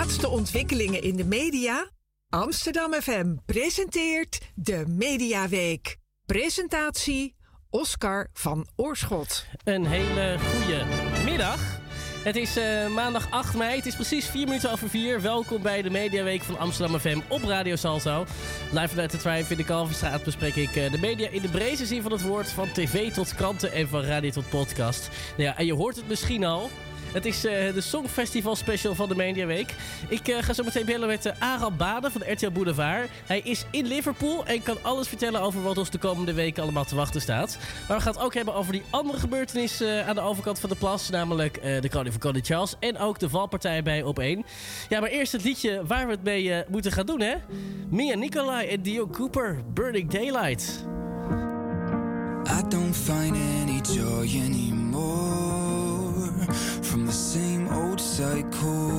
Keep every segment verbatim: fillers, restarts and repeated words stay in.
laatste ontwikkelingen in de media? Amsterdam F M presenteert de Mediaweek. Presentatie Oscar van Oorschot. Een hele goede middag. Het is uh, maandag acht mei. Het is precies vier minuten over vier. Welkom bij de Mediaweek van Amsterdam F M op Radio Salto. Live vanuit de Triumph in de Kalverstraat bespreek ik uh, de media in de breedste zin van het woord. Van tv tot kranten en van radio tot podcast. Nou ja, en je hoort het misschien al. Het is uh, de Songfestival special van de Mediaweek. Ik uh, ga zo meteen bellen met uh, Aral Baden van de R T L Boulevard. Hij is in Liverpool en kan alles vertellen over wat ons de komende weken allemaal te wachten staat. Maar we gaan het ook hebben over die andere gebeurtenis uh, aan de overkant van de plas. Namelijk uh, de koning van Koning Charles en ook de valpartij bij Op één. Ja, maar eerst het liedje waar we het mee uh, moeten gaan doen, hè? Mia Nicolai en Dio Cooper, Burning Daylight. I don't find any joy anymore from the same old cycle.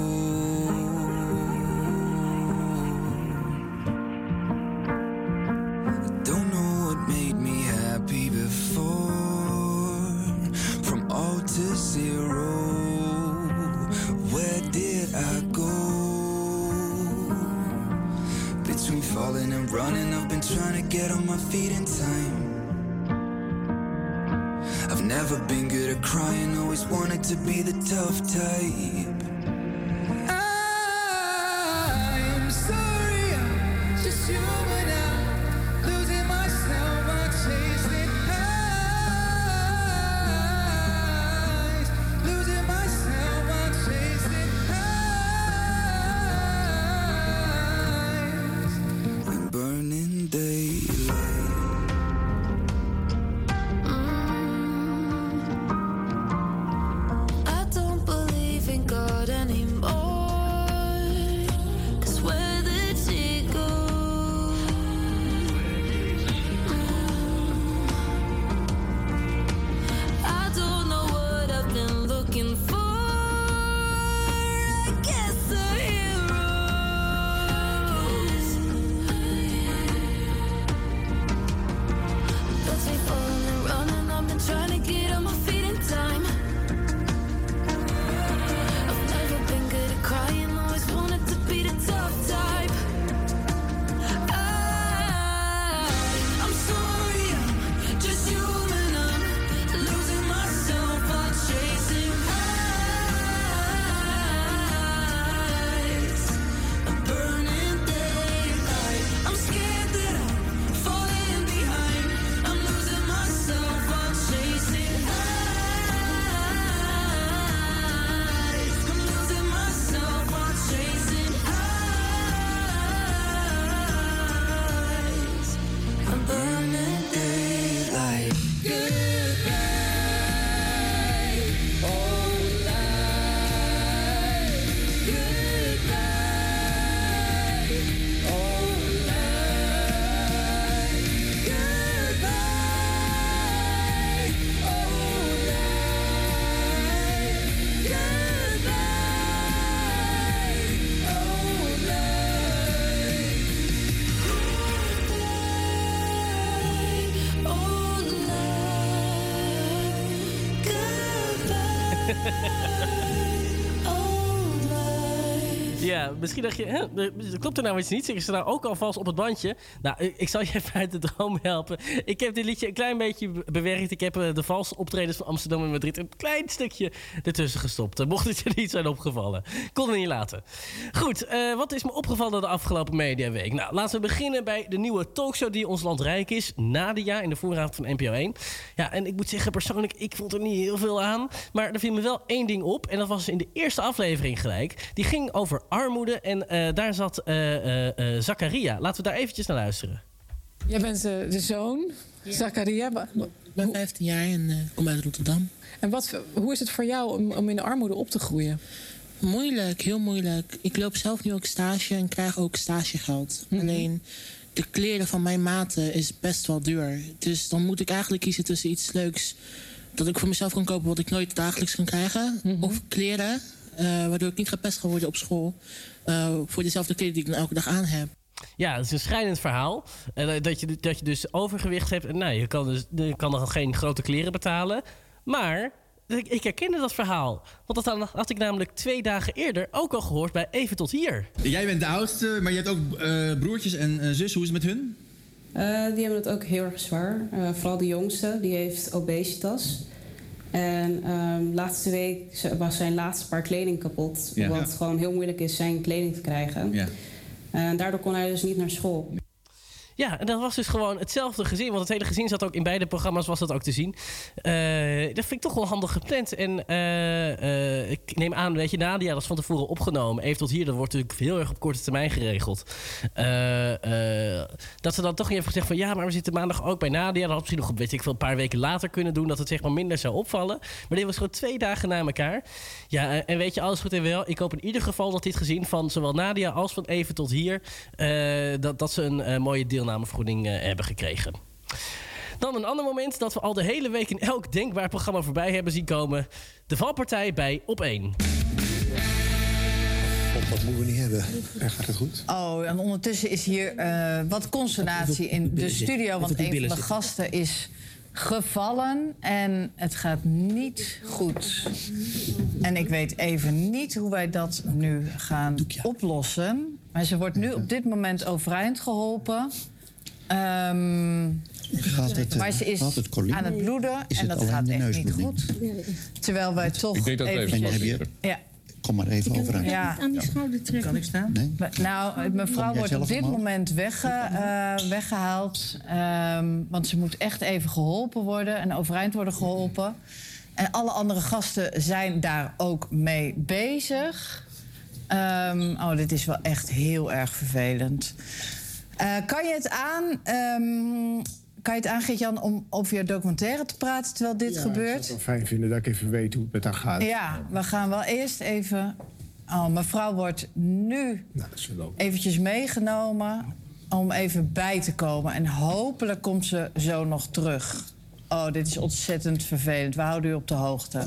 I don't know what made me happy before. From all to zero, where did I go? Between falling and running, I've been trying to get on my feet in time. I've never been good at crying, always wanted to be the tough type. I'm sorry, I'm just human now, losing myself, I'm chasing highs, losing myself, I'm chasing highs, when burning daylight. Ja, misschien dacht je, hè, klopt er nou iets niet? Zeggen ze nou ook alvast op het bandje? Nou, ik zal je even uit de droom helpen. Ik heb dit liedje een klein beetje bewerkt. Ik heb de valse optredens van Amsterdam en Madrid een klein stukje ertussen gestopt. Mocht het je niet zijn opgevallen. Kon het niet laten. Goed, uh, wat is me opgevallen de afgelopen mediaweek? Nou, laten we beginnen bij de nieuwe talkshow die ons land rijk is. Nadia in de vooravond van N P O één. Ja, en ik moet zeggen persoonlijk, ik vond er niet heel veel aan. Maar er viel me wel één ding op. En dat was in de eerste aflevering gelijk. Die ging over armoede en uh, daar zat uh, uh, uh, Zakaria. Laten we daar eventjes naar luisteren. Jij bent uh, de zoon, ja. Zakaria. Ik ben vijftien jaar en uh, kom uit Rotterdam. En wat, hoe is het voor jou om, om in de armoede op te groeien? Moeilijk, heel moeilijk. Ik loop zelf nu ook stage en krijg ook stagegeld. Mm-hmm. Alleen de kleren van mijn maten is best wel duur. Dus dan moet ik eigenlijk kiezen tussen iets leuks dat ik voor mezelf kan kopen wat ik nooit dagelijks kan krijgen. Mm-hmm. Of kleren, uh, waardoor ik niet gepest ga worden op school. Uh, voor dezelfde kleren die ik dan elke dag aan heb. Ja, het is een schrijnend verhaal. Uh, dat, je, dat je dus overgewicht hebt. En nou, je kan, dus, je kan dan geen grote kleren betalen. Maar ik, ik herkende dat verhaal. Want dat had ik namelijk twee dagen eerder ook al gehoord bij Even Tot Hier. Jij bent de oudste, maar je hebt ook uh, broertjes en uh, zus. Hoe is het met hun? Uh, die hebben het ook heel erg zwaar. Uh, vooral de jongste, die heeft obesitas. En um, laatste week was zijn laatste paar kleding kapot. Ja. Wat ja. gewoon heel moeilijk is zijn kleding te krijgen. Ja. En daardoor kon hij dus niet naar school. Ja, en dat was dus gewoon hetzelfde gezin. Want het hele gezin zat ook in beide programma's, was dat ook te zien. Uh, dat vind ik toch wel handig gepland. En uh, uh, ik neem aan, weet je, Nadia, dat is van tevoren opgenomen. Even Tot Hier, dat wordt natuurlijk heel erg op korte termijn geregeld. Uh, uh, dat ze dan toch niet even gezegd van... ja, maar we zitten maandag ook bij Nadia. Dat had misschien nog weet ik veel, een paar weken later kunnen doen... dat het zeg maar minder zou opvallen. Maar dit was gewoon twee dagen na elkaar. Ja, uh, en weet je, alles goed en wel. Ik hoop in ieder geval dat dit gezin van zowel Nadia als van Even Tot Hier... Uh, dat, dat ze een uh, mooie deelnamevergoeding uh, hebben gekregen. Dan een ander moment dat we al de hele week in elk denkbaar programma voorbij hebben zien komen. De valpartij bij Op één. Dat moeten we niet hebben. Er gaat het goed. Oh, en ondertussen is hier uh, wat consternatie in de studio. Want een van de gasten is gevallen en het gaat niet goed. En ik weet even niet hoe wij dat nu gaan oplossen. Maar ze wordt nu op dit moment overeind geholpen. Um, gaat het, maar ze is het aan het bloeden en dat gaat echt niet goed. Terwijl wij toch ik denk dat even... even ja. Kom maar even over. Ja. Aan die schouder trekken. Kan ik staan? Nee? Nou, mevrouw wordt op dit moment wegge, uh, weggehaald. Um, want ze moet echt even geholpen worden en overeind worden geholpen. En alle andere gasten zijn daar ook mee bezig. Um, oh, dit is wel echt heel erg vervelend. Uh, kan je het aan... Um, Kan je het aan, Geert-Jan, om over je documentaire te praten terwijl dit ja, gebeurt? Ja, ik zou het wel fijn vinden dat ik even weet hoe het met haar gaat. Ja, we gaan wel eerst even... Oh, mevrouw wordt nu nou, dat is wel eventjes meegenomen om even bij te komen. En hopelijk komt ze zo nog terug. Oh, dit is ontzettend vervelend. We houden u op de hoogte.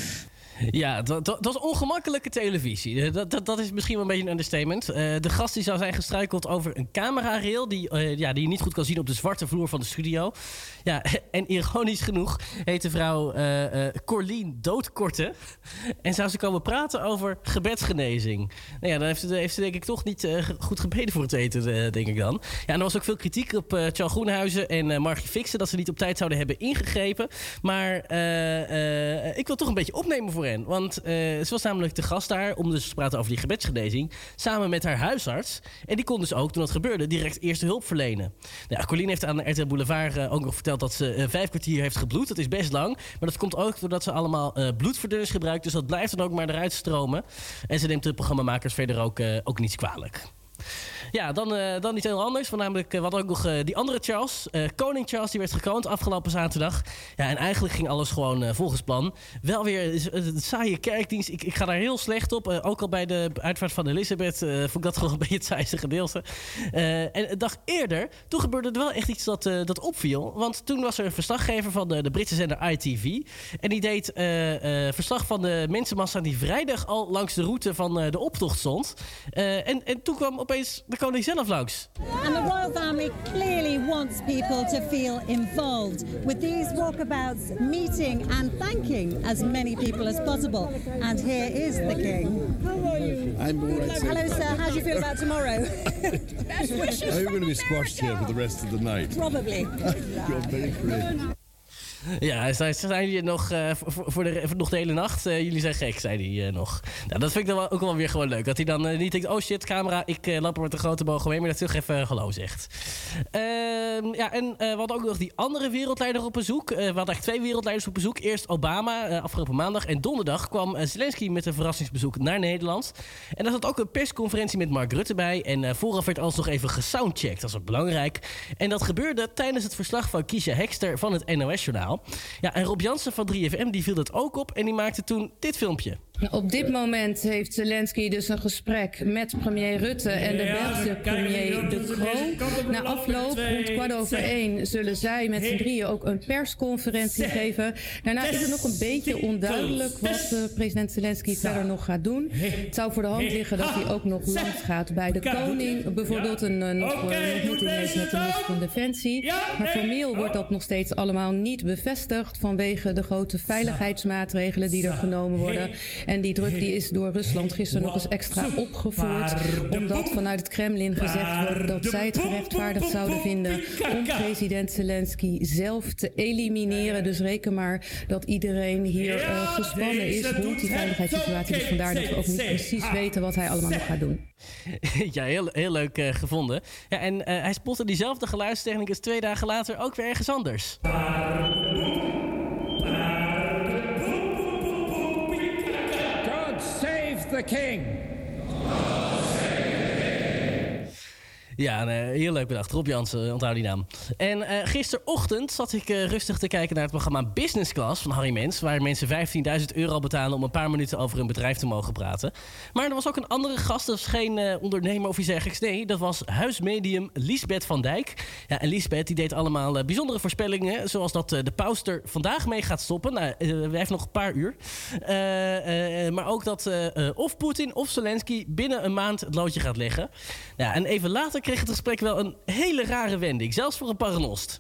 Ja, dat, dat, dat is ongemakkelijke televisie. Dat, dat, dat is misschien wel een beetje een understatement. Uh, de gast die zou zijn gestruikeld over een camerarail... Die, uh, ja, die je niet goed kan zien op de zwarte vloer van de studio. Ja, en ironisch genoeg heet de vrouw uh, uh, Corlien Doodkorte. En zou ze komen praten over gebedsgenezing. Nou ja, dan heeft ze, heeft ze denk ik toch niet uh, goed gebeden voor het eten, uh, denk ik dan. Ja, en er was ook veel kritiek op uh, Charles Groenhuizen en uh, Margie Fixen... dat ze niet op tijd zouden hebben ingegrepen. Maar uh, uh, ik wil toch een beetje opnemen voor hen. Want uh, ze was namelijk de gast daar om dus te praten over die gebedsgenezing. Samen met haar huisarts. En die kon dus ook, toen dat gebeurde, direct eerste hulp verlenen. Nou, Colleen heeft aan de R T L Boulevard uh, ook nog verteld dat ze uh, vijf kwartier heeft gebloed. Dat is best lang. Maar dat komt ook doordat ze allemaal uh, bloedverdunners gebruikt. Dus dat blijft dan ook maar eruit stromen. En ze neemt de programmamakers verder ook, uh, ook niets kwalijk. Ja, dan, uh, dan iets heel anders. Want namelijk, uh, we hadden ook nog uh, die andere Charles. Uh, Koning Charles, die werd gekroond afgelopen zaterdag. Ja, en eigenlijk ging alles gewoon uh, volgens plan. Wel weer uh, het saaie kerkdienst. Ik, ik ga daar heel slecht op. Uh, ook al bij de uitvaart van Elisabeth uh, vond ik dat gewoon een beetje het saaiste gedeelte. Uh, en een dag eerder, toen gebeurde er wel echt iets dat, uh, dat opviel. Want toen was er een verslaggever van de, de Britse zender I T V. En die deed uh, uh, verslag van de mensenmassa die vrijdag al langs de route van uh, de optocht stond. Uh, en, en toen kwam opeens de koning zelf langs. And the royal family clearly wants people to feel involved with these walkabouts, meeting and thanking as many people as possible. And here is the king. How are you? I'm all right. Hello, sir. How do you feel about tomorrow? Are you going to be squashed here for the rest of the night? Probably. You're very brave. Ja, zei hij nog uh, voor, voor, de, voor nog de hele nacht. Uh, jullie zijn gek, zei hij uh, nog. Nou, dat vind ik dan wel, ook wel weer gewoon leuk. Dat hij dan uh, niet denkt, oh shit, camera, ik uh, loop er met een grote boog mee. Maar dat hij toch even uh, hallo zegt. Uh, ja, en uh, we hadden ook nog die andere wereldleider op bezoek. Uh, we hadden eigenlijk twee wereldleiders op bezoek. Eerst Obama, uh, afgelopen maandag. En donderdag kwam uh, Zelensky met een verrassingsbezoek naar Nederland. En daar zat ook een persconferentie met Mark Rutte bij. En uh, vooraf werd alles nog even gesoundcheckt. Dat is wat belangrijk. En dat gebeurde tijdens het verslag van Kiesja Hekster van het N O S-journaal. Ja, en Rob Jansen van drie F M die viel dat ook op en die maakte toen dit filmpje. Op dit moment heeft Zelensky dus een gesprek met premier Rutte en de Belgische premier De Croo. Na afloop, rond kwart over één, zullen zij met z'n drieën ook een persconferentie geven. Daarna is het nog een beetje onduidelijk wat uh, president Zelensky verder nog gaat doen. Het zou voor de hand liggen dat hij ook nog langs gaat bij de koning. Bijvoorbeeld een, een nog, uh, ontmoeting heeft met de minister van Defensie. Maar formeel wordt dat nog steeds allemaal niet bevestigd vanwege de grote veiligheidsmaatregelen die er genomen worden. En die druk die is door Rusland gisteren nog eens extra opgevoerd. Omdat vanuit het Kremlin gezegd wordt dat zij het gerechtvaardigd zouden vinden om president Zelensky zelf te elimineren. Dus reken maar dat iedereen hier uh, gespannen is rond die veiligheidssituatie. Dus vandaar dat we ook niet precies weten wat hij allemaal nog gaat doen. Ja, heel, heel leuk uh, gevonden. Ja, en uh, hij spotte diezelfde geluidstechnicus twee dagen later ook weer ergens anders. The king. Ja, uh, heel leuk bedacht. Rob Jansen, onthoud die naam. En uh, gisterochtend zat ik uh, rustig te kijken naar het programma Business Class van Harry Mens, waar mensen vijftienduizend euro betalen om een paar minuten over hun bedrijf te mogen praten. Maar er was ook een andere gast, dat was geen uh, ondernemer of iets dergelijks. Nee, dat was huismedium Liesbeth van Dijk. Ja, en Liesbeth die deed allemaal uh, bijzondere voorspellingen, zoals dat uh, de paus er vandaag mee gaat stoppen. Nou, uh, we heeft nog een paar uur. Uh, uh, maar ook dat uh, uh, of Poetin of Zelensky binnen een maand het loodje gaat leggen. Ja, en even later kreeg het gesprek wel een hele rare wending, zelfs voor een paranost.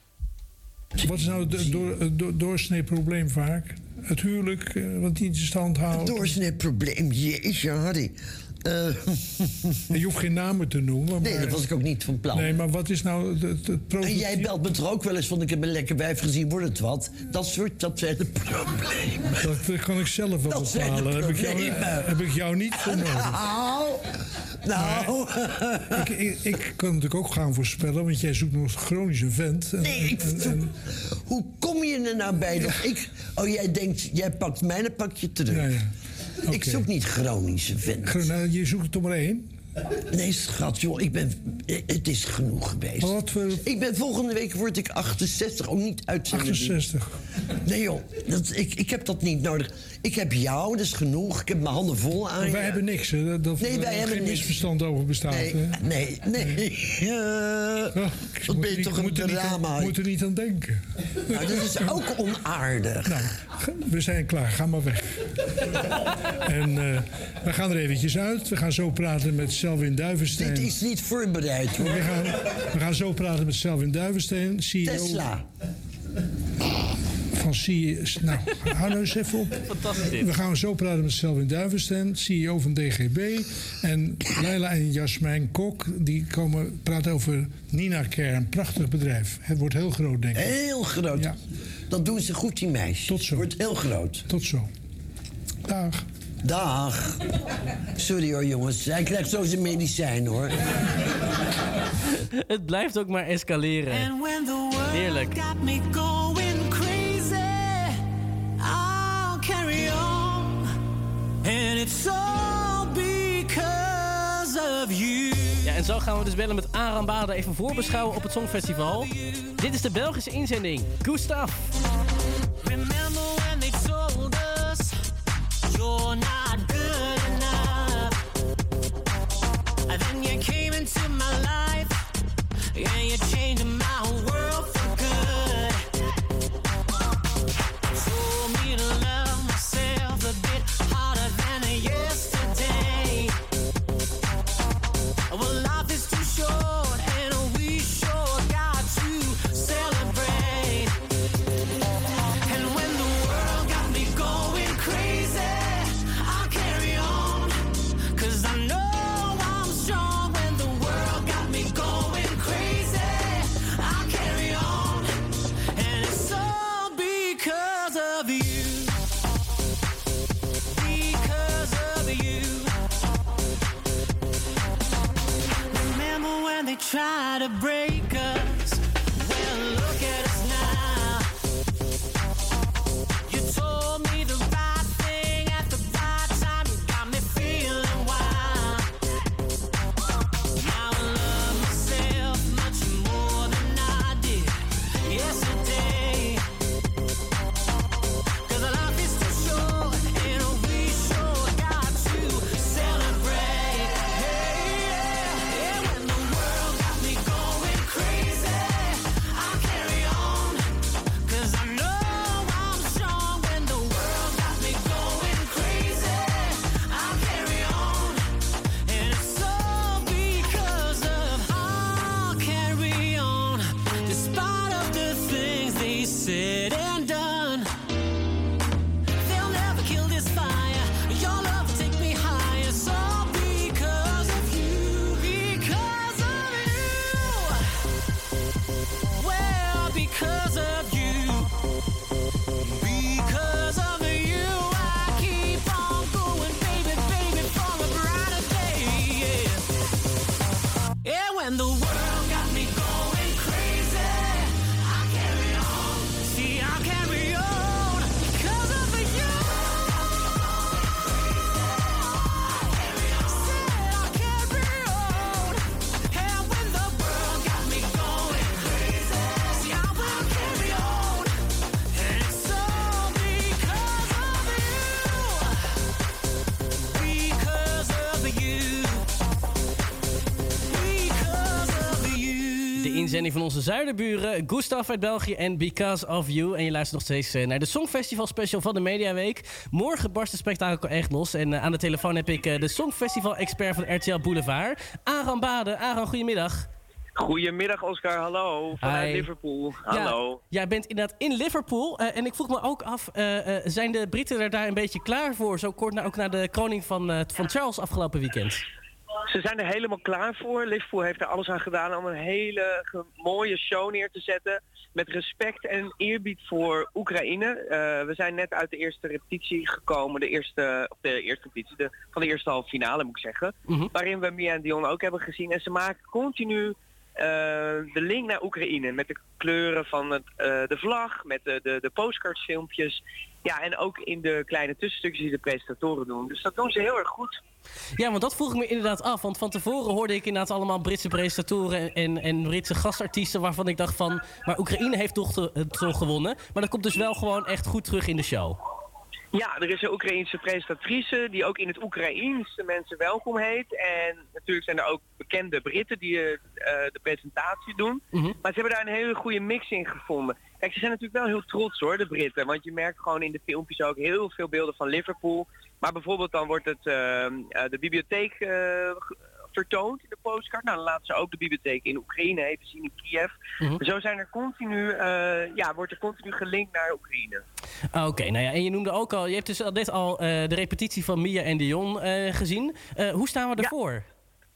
Wat is nou het door, door, doorsnee probleem vaak? Het huwelijk, uh, wat niet in stand houdt? Het doorsnee probleem, jeetje Harry. Uh. Je hoeft geen namen te noemen. Maar... Nee, dat was ik ook niet van plan. Nee, maar wat is nou het, het, het probleem? En jij belt me toch ook wel eens van ik heb een lekker wijf gezien, wordt het wat? Dat soort, dat zijn de problemen. Dat kan ik zelf wel dat bepalen. Heb ik, jou, heb ik jou niet voor nodig. Nou, nou. Ik, ik, ik kan natuurlijk ook gaan voorspellen, want jij zoekt nog een chronische vent. En, nee, ik en, en, hoe kom je er nou bij dat ik... Oh, jij denkt, jij pakt mij, dan pak je terug. Ja, ja. Okay. Ik zoek niet chronische vent. Nou, je zoekt er toch maar één? Nee, schat, joh, ik ben... Het is genoeg geweest. Wat voor... Ik ben volgende week word ik achtenzestig, ook niet uitzenden. achtenzestig? Nee, joh, dat, ik, ik heb dat niet nodig. Ik heb jou, dat is genoeg. Ik heb mijn handen vol aan. Maar wij ja. hebben niks, hè? Dat nee, wij er hebben geen niks. misverstand over bestaat, nee, hè? Nee, nee, nee. Uh, oh, dat ben je toch een drama. Ik moet er niet aan denken. Nou, dat is ook onaardig. Nou, we zijn klaar. Ga maar weg. En uh, we gaan er eventjes uit. We gaan zo praten met Selwyn Duivenstein. Dit is niet voorbereid, hoor. We gaan, we gaan zo praten met Selwyn Duivenstein, C E O... Tesla. Van C E O... Nou, hou nou eens even op. Fantastisch. We gaan zo praten met Selwyn Duivenstein, C E O van D G B. En Leila en Jasmijn Kok, die komen praten over Nina Care, een prachtig bedrijf. Het wordt heel groot, denk ik. Heel groot. Ja. Dat doen ze goed, die meisjes. Tot zo. Het wordt heel groot. Tot zo. Dag. Dag. Sorry hoor, jongens. Hij krijgt zo zijn medicijn, hoor. Het blijft ook maar escaleren. Heerlijk. Ja, en zo gaan we dus bellen met Aram Bade even voorbeschouwen op het Songfestival. Dit is de Belgische inzending. Gustav. Remember when they told us you're not good enough, and then you came into my life and you changed my world for good. Told me to love myself a bit harder than yesterday. Well, life is too short and we sure got to celebrate. And when the world got me going crazy, I'll carry on, 'cause I know I'm strong. When the world got me going crazy, I'll carry on, and it's all because of you. Because of you. Remember when they tried to break us? Well, look at us now. You told me the right thing at the right time. You got me feeling wild. Now I love myself much more than I did yesterday. 'Cause life is too short and we sure zending van onze zuiderburen, Gustav uit België en Because of You. En je luistert nog steeds uh, naar de Songfestival special van de Mediaweek. Morgen barst het spektakel echt los. En uh, aan de telefoon heb ik uh, de Songfestival-expert van R T L Boulevard, Aran Bade. Aran, goedemiddag. Goedemiddag Oscar, hallo, vanuit Hi. Liverpool. Hallo. Ja, jij bent inderdaad in Liverpool. Uh, en ik vroeg me ook af, uh, uh, zijn de Britten er daar een beetje klaar voor? Zo kort na, ook na de kroning van, uh, van Charles afgelopen weekend. Ze zijn er helemaal klaar voor. Liverpool heeft er alles aan gedaan om een hele ge- mooie show neer te zetten. Met respect en eerbied voor Oekraïne. Uh, we zijn net uit de eerste repetitie gekomen. De eerste, of de eerste repetitie, de, van de eerste halve finale moet ik zeggen. Mm-hmm. Waarin we Mia en Dion ook hebben gezien. En ze maken continu Uh, de link naar Oekraïne met de kleuren van het, uh, de vlag, met de, de, de postcardfilmpjes. Ja, en ook in de kleine tussenstukjes die de presentatoren doen. Dus dat doen ze heel erg goed. Ja, want dat vroeg ik me inderdaad af. Want van tevoren hoorde ik inderdaad allemaal Britse presentatoren en, en Britse gastartiesten waarvan ik dacht van, maar Oekraïne heeft toch, te, toch gewonnen. Maar dat komt dus wel gewoon echt goed terug in de show. Ja, er is een Oekraïense presentatrice die ook in het Oekraïens de mensen welkom heet. En natuurlijk zijn er ook bekende Britten die uh, de presentatie doen. Mm-hmm. Maar ze hebben daar een hele goede mix in gevonden. Kijk, ze zijn natuurlijk wel heel trots hoor, de Britten. Want je merkt gewoon in de filmpjes ook heel veel beelden van Liverpool. Maar bijvoorbeeld dan wordt het uh, uh, de bibliotheek uh, vertoond in de postcard. Nou, dan laten ze ook de bibliotheek in Oekraïne even zien in Kiev. Mm-hmm. Zo zijn er continu, uh, ja, wordt er continu gelinkt naar Oekraïne. Oké, okay, nou ja, en je noemde ook al, je hebt dus net al uh, de repetitie van Mia en Dion uh, gezien. Uh, hoe staan we ervoor? Ja.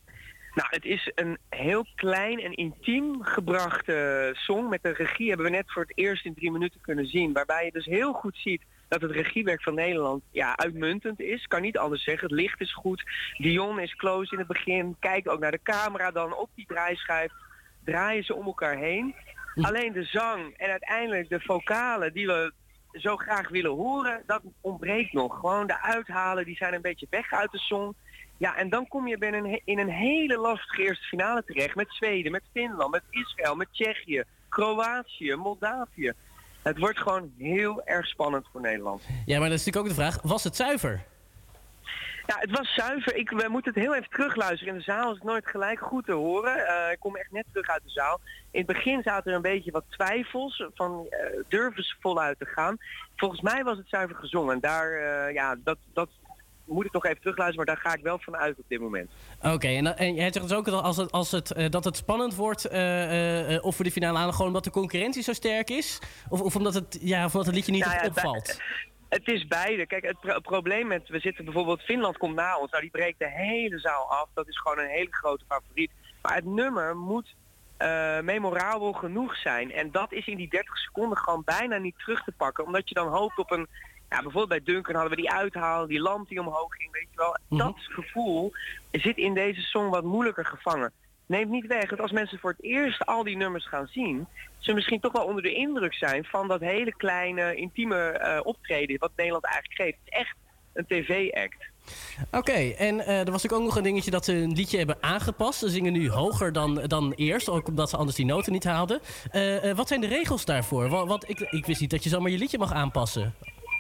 Nou, het is een heel klein en intiem gebrachte song. Met de regie hebben we net voor het eerst in drie minuten kunnen zien. Waarbij je dus heel goed ziet dat het regiewerk van Nederland ja, uitmuntend is. Kan niet anders zeggen. Het licht is goed. Dion is close in het begin. Kijk ook naar de camera dan op die draaischijf. Draaien ze om elkaar heen. Alleen de zang en uiteindelijk de vocalen die we zo graag willen horen, dat ontbreekt nog. Gewoon de uithalen, die zijn een beetje weg uit de song. Ja, en dan kom je binnen een, in een hele lastige eerste finale terecht. Met Zweden, met Finland, met Israël, met Tsjechië, Kroatië, Moldavië. Het wordt gewoon heel erg spannend voor Nederland. Ja, maar dat is natuurlijk ook de vraag, was het zuiver? Ja, het was zuiver. Ik, we moeten het heel even terugluisteren. In de zaal is het nooit gelijk goed te horen. Uh, ik kom echt net terug uit de zaal. In het begin zaten er een beetje wat twijfels van uh, durven ze voluit te gaan. Volgens mij was het zuiver gezongen. En daar, uh, ja, dat, dat moet ik nog even terugluisteren, maar daar ga ik wel van uit op dit moment. Oké, okay, en, en jij zegt dus ook dat als het, als het, uh, dat het spannend wordt, uh, uh, of voor de finale aan, gewoon omdat de concurrentie zo sterk is? Of, of omdat het, ja, of omdat het liedje niet nou ja, opvalt? Bij, het is beide. Kijk, het pro- probleem met, we zitten bijvoorbeeld, Finland komt na ons, nou die breekt de hele zaal af. Dat is gewoon een hele grote favoriet. Maar het nummer moet uh, memorabel genoeg zijn. En dat is in die dertig seconden gewoon bijna niet terug te pakken. Omdat je dan hoopt op een, ja, bijvoorbeeld bij Duncan hadden we die uithaal, die lamp die omhoog ging, weet je wel. Mm-hmm. Dat gevoel zit in deze song wat moeilijker gevangen. Neemt niet weg dat als mensen voor het eerst al die nummers gaan zien, ze misschien toch wel onder de indruk zijn van dat hele kleine, intieme uh, optreden wat Nederland eigenlijk geeft. Het is echt een tv-act. Oké, okay, en uh, er was natuurlijk ook nog een dingetje dat ze een liedje hebben aangepast. Ze zingen nu hoger dan, dan eerst, ook omdat ze anders die noten niet haalden. Uh, uh, wat zijn de regels daarvoor? Want, want ik, ik wist niet dat je zomaar je liedje mag aanpassen.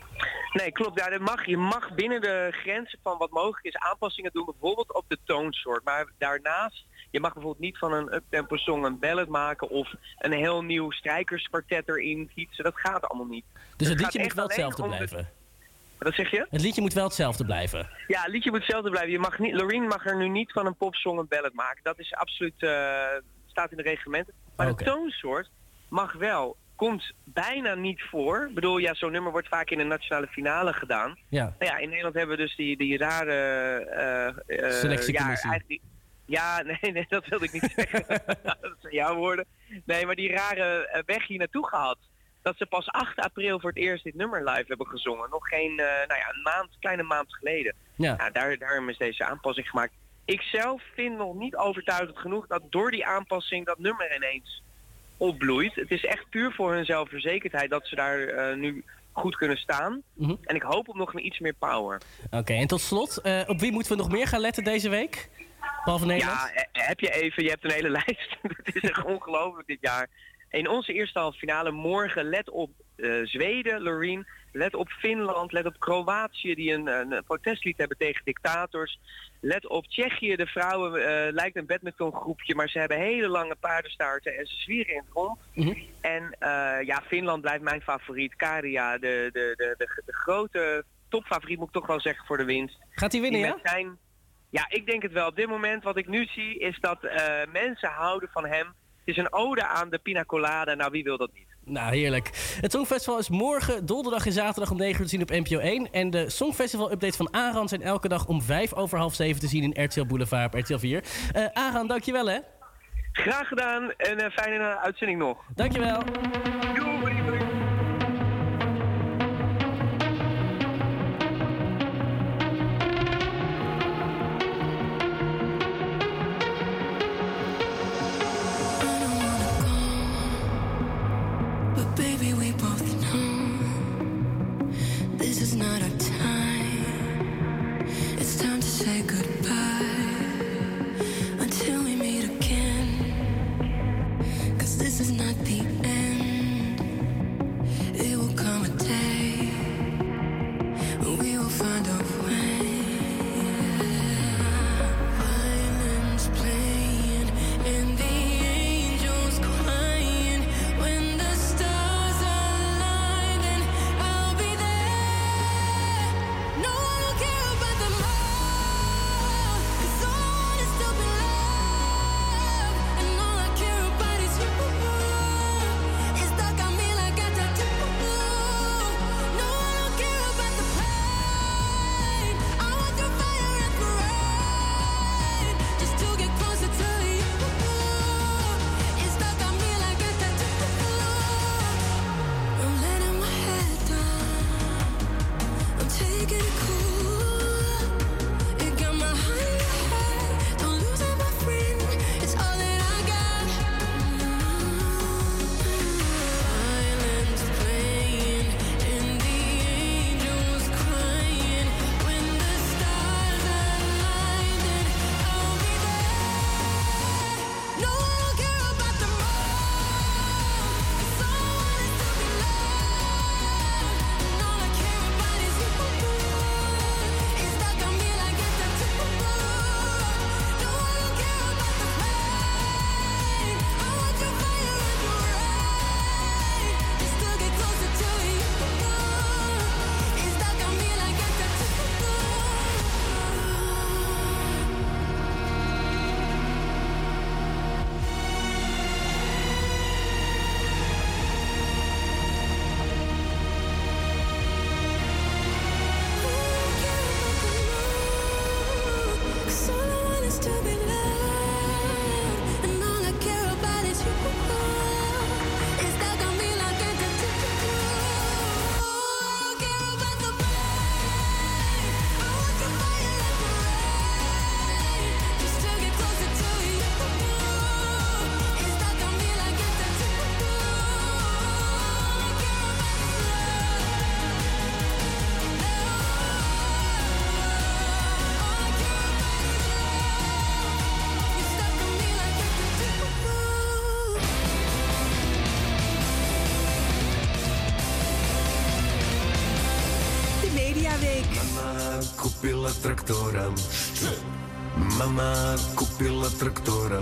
Nee, klopt. Ja, dat mag. Je mag binnen de grenzen van wat mogelijk is aanpassingen doen, bijvoorbeeld op de toonsoort. Maar daarnaast, je mag bijvoorbeeld niet van een uptempo song een ballad maken of een heel nieuw strijkerskwartet erin fietsen. Dat gaat allemaal niet. Dus het liedje moet wel hetzelfde blijven? De... Wat zeg je? Het liedje moet wel hetzelfde blijven? Ja, het liedje moet hetzelfde blijven. Je mag niet, Loreen mag er nu niet van een popsong een ballad maken. Dat is absoluut, uh, staat in de reglementen. Maar okay. De toonsoort mag wel. Komt bijna niet voor. Ik bedoel, ja, zo'n nummer wordt vaak in een nationale finale gedaan. Ja. Nou ja, in Nederland hebben we dus die, die rare... Uh, uh, Selectiecommissie. Ja, die, ja, nee, nee, dat wilde ik niet zeggen. Dat zijn jouw woorden. Nee, maar die rare uh, weg hier naartoe gehad. Dat ze pas acht april voor het eerst dit nummer live hebben gezongen. Nog geen, uh, nou ja, een maand, kleine maand geleden. Ja. Nou, daar, daarom is deze aanpassing gemaakt. Ik zelf vind nog niet overtuigend genoeg dat door die aanpassing dat nummer ineens opbloeit. Het is echt puur voor hun zelfverzekerdheid dat ze daar uh, nu goed kunnen staan. Mm-hmm. En ik hoop op nog een iets meer power. Oké, okay, en tot slot, uh, op wie moeten we nog meer gaan letten deze week? Behalve Nederland? Ja, heb je even, je hebt een hele lijst. Het is echt ongelooflijk dit jaar. In onze eerste halve finale morgen, let op uh, Zweden, Loreen. Let op Finland, let op Kroatië die een, een protestlied hebben tegen dictators. Let op Tsjechië, de vrouwen uh, lijkt een badmintongroepje, maar ze hebben hele lange paardenstaarten en ze zwieren in het rond. Mm-hmm. En uh, ja, Finland blijft mijn favoriet. Karia, de, de, de, de, de grote topfavoriet moet ik toch wel zeggen voor de winst. Gaat hij winnen, ja? Zijn, ja, ik denk het wel. Op dit moment wat ik nu zie is dat uh, mensen houden van hem. Het is een ode aan de pina colada. Nou, wie wil dat niet? Nou, heerlijk. Het Songfestival is morgen, donderdag en zaterdag om negen uur te zien op N P O één. En de Songfestival-updates van Aran zijn elke dag om vijf over half zeven te zien in R T L Boulevard op R T L vier. Uh, Aran, dankjewel hè. Graag gedaan en een fijne uitzending nog. Dankjewel. Doei, doei. Baby, we both know this is not our time. It's time to say goodbye until we meet again. 'Cause this is not the end. It will come a day when we will find a way. Violins playing and the angels crying when the stars align, then I'll be there. No one will care about the love, 'cause all I want is to be loved, and all I care about is you. It's stuck on me like a tattoo. No one will care about the pain. I want through fire and through rain, just to get closer to you. It's stuck on me like a tattoo. I'm letting my head down. I'm taking it cool. You got my heart in your head. Don't lose it, my friend. It's all that I got. Violins playing and the angels crying. When the stars align, then I'll be there. No one will care about the more. 'Cause all I want is to be loved, and all I care about is you. It's stuck on me like a tattoo. No one will care about the pain. I want your fire and your rain, just to get closer to you. It's stuck on me like a tattoo. Cause all I want is to be loved, and all I care about is you. It's stuck on me like a tattoo. I don't care about the pain. I want your fire and your rain, just to get closer to you. It's stuck on me like a tattoo. I don't care about the De Mediaweek. Mama kupila traktora. Mama kupila traktora.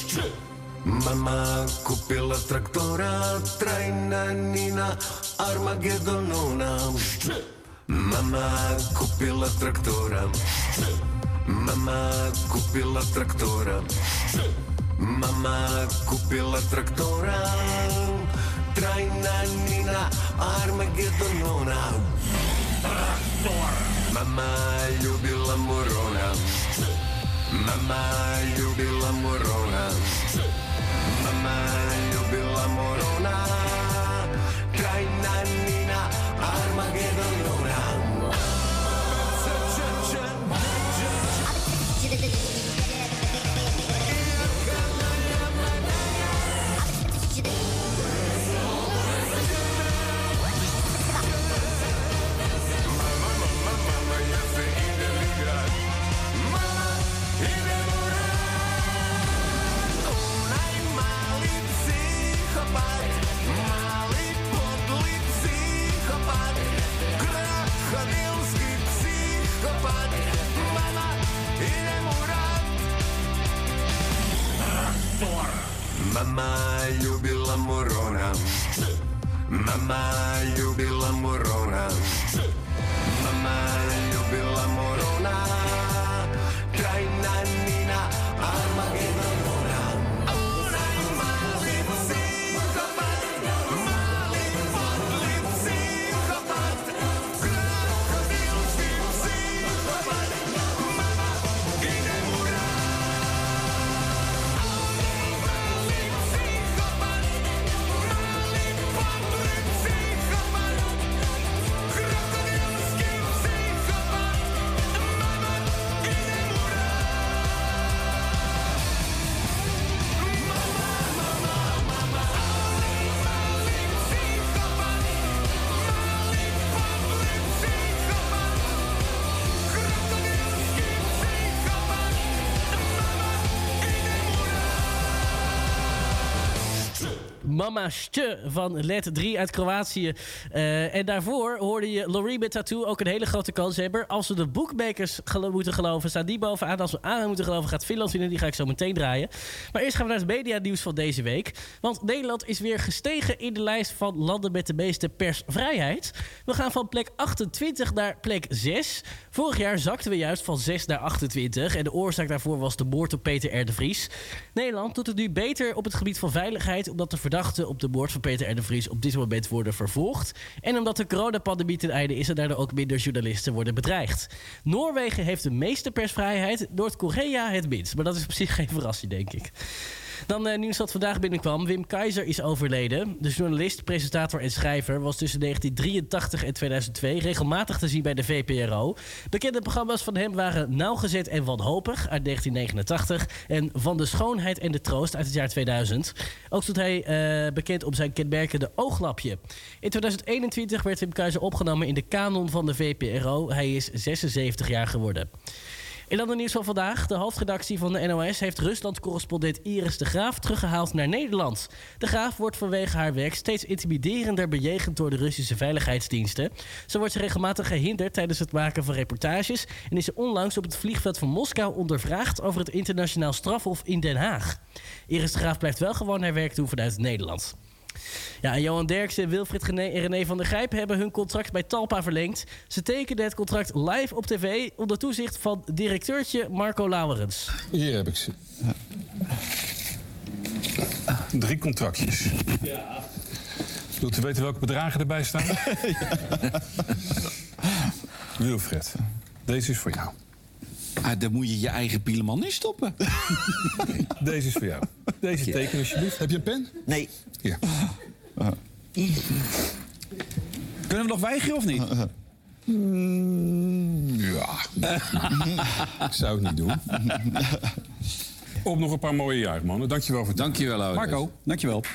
Mama kupila traktora. Trajna Nina Armagedonona. Mama kupila traktora. Mama kupila traktora. Mama kupila traktora. Trajna Nina Armagedonona. Mama ljubila morona. Mama ljubila morona. Mama ljubila morona. Trajna Nina Armagedonona. Onaj mali psihopat morona. Mama, jubila morona. Mama, jubila morona. Kraina Nina, Armageddon. Mama Stje van Let drie uit Kroatië. Uh, en daarvoor hoorde je Loreen met Tattoo, ook een hele grote kanshebber. Als we de bookmakers gelo- moeten geloven, staat die bovenaan. Als we aan moeten geloven, gaat Finland winnen. Die ga ik zo meteen draaien. Maar eerst gaan we naar het medianieuws van deze week. Want Nederland is weer gestegen in de lijst van landen met de meeste persvrijheid. We gaan van plek achtentwintig naar plek zes. Vorig jaar zakten we juist van zes naar achtentwintig. En de oorzaak daarvoor was de moord op Peter R. de Vries. Nederland doet het nu beter op het gebied van veiligheid, omdat de verdachten op de moord van Peter R. de Vries op dit moment worden vervolgd. En omdat de coronapandemie ten einde is en daardoor ook minder journalisten worden bedreigd. Noorwegen heeft de meeste persvrijheid, Noord-Korea het minst. Maar dat is op zich geen verrassing, denk ik. Dan uh, nieuws dat vandaag binnenkwam. Wim Keizer is overleden. De journalist, presentator en schrijver was tussen negentien drieëntachtig en tweeduizend twee regelmatig te zien bij de V P R O. Bekende programma's van hem waren Nauwgezet en Wanhopig uit negentien negenentachtig en Van de Schoonheid en de Troost uit het jaar tweeduizend. Ook stond hij uh, bekend om zijn kenmerkende ooglapje. In tweeduizend eenentwintig werd Wim Keizer opgenomen in de kanon van de V P R O. Hij is zesenzeventig jaar geworden. In ander nieuws van vandaag. De hoofdredactie van de N O S heeft Rusland-correspondent Iris de Graaf teruggehaald naar Nederland. De Graaf wordt vanwege haar werk steeds intimiderender bejegend door de Russische veiligheidsdiensten. Zo wordt ze regelmatig gehinderd tijdens het maken van reportages en is ze onlangs op het vliegveld van Moskou ondervraagd over het internationaal strafhof in Den Haag. Iris de Graaf blijft wel gewoon haar werk doen vanuit Nederland. Ja, Johan Derksen en Wilfried en René van der Gijp hebben hun contract bij Talpa verlengd. Ze tekenden het contract live op tv onder toezicht van directeurtje Marco Lauwerens. Hier heb ik ze. Drie contractjes. Ja. Wilt u weten welke bedragen erbij staan? Ja. Wilfried, deze is voor jou. Ah, dan moet je je eigen pieleman in stoppen. Deze is voor jou. Deze teken alsjeblieft. Heb je een pen? Nee. Hier. Uh. Kunnen we nog weigeren of niet? Mm, ja. Ik zou het niet doen. Op nog een paar mooie jaren, mannen. Dankjewel voor het. Dankjewel, Laurens. Marco, dankjewel.